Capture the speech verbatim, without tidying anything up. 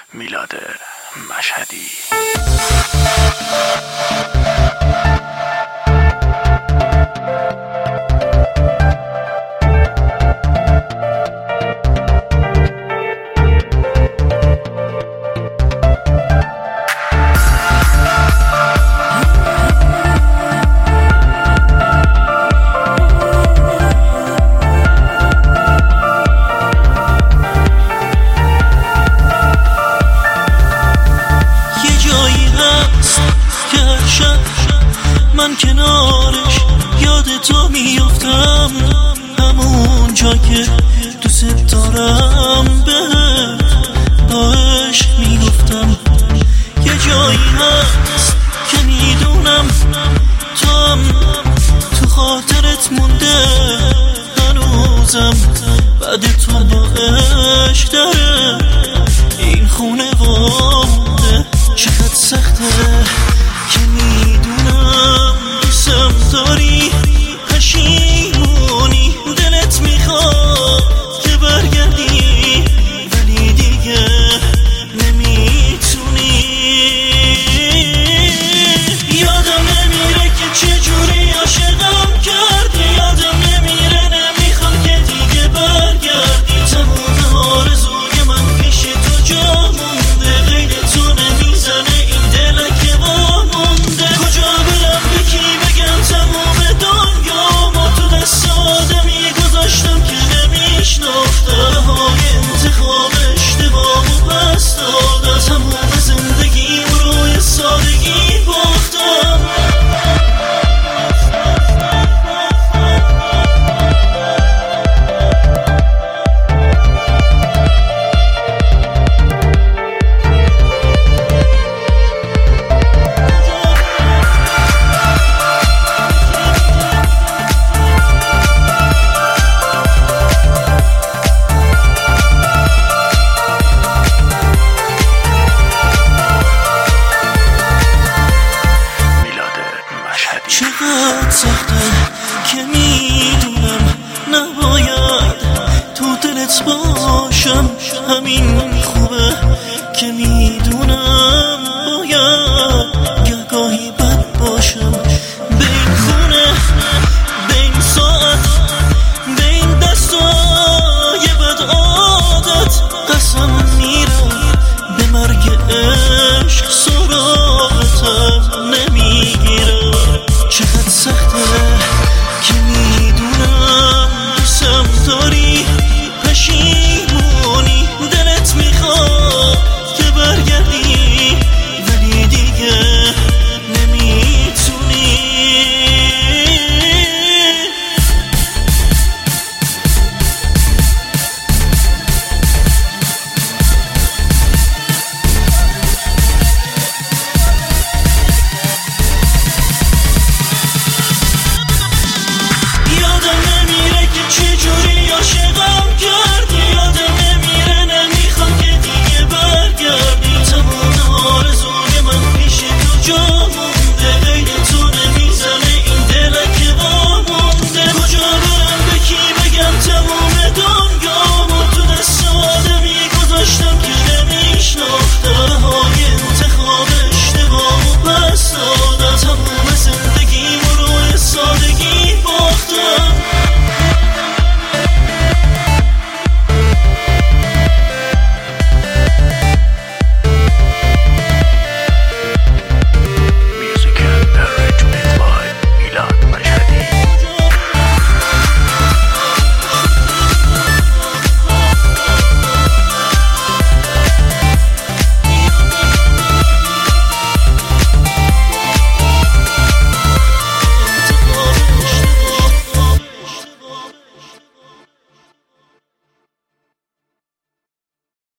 میلاد مشهدی. من کنارش یاد تو میافتم، همون جا که دوست دارم بهت با عشق میگفتم. یه جایی هست که میدونم تو هم تو خاطرت مونده هنوزم، بعد تو با عشق داره این خونه وامونده. چقدر سخته که میدونم دوستم داری، پشیمونی دلت میخواد که برگردی ولی دیگه نمیتونی. یادم نمیره که چجوری عاشقم کردی، یادم نمیره نمیخوام که دیگه برگردی. تمام آرزوی من پیش تو جا مونده، غیر تو نمیزنه این دلک وامونده. کجا برم به کی بگم تمام دنیا ما تو دست آدمی گذاشتم که نمیشناختم. های انتخاب اشتباه و پس دادم، تمام زندگیم روی سادگی باختم. چقدر سخته که میدونم نباید تو دلت باشم، همین خوبه که میدونم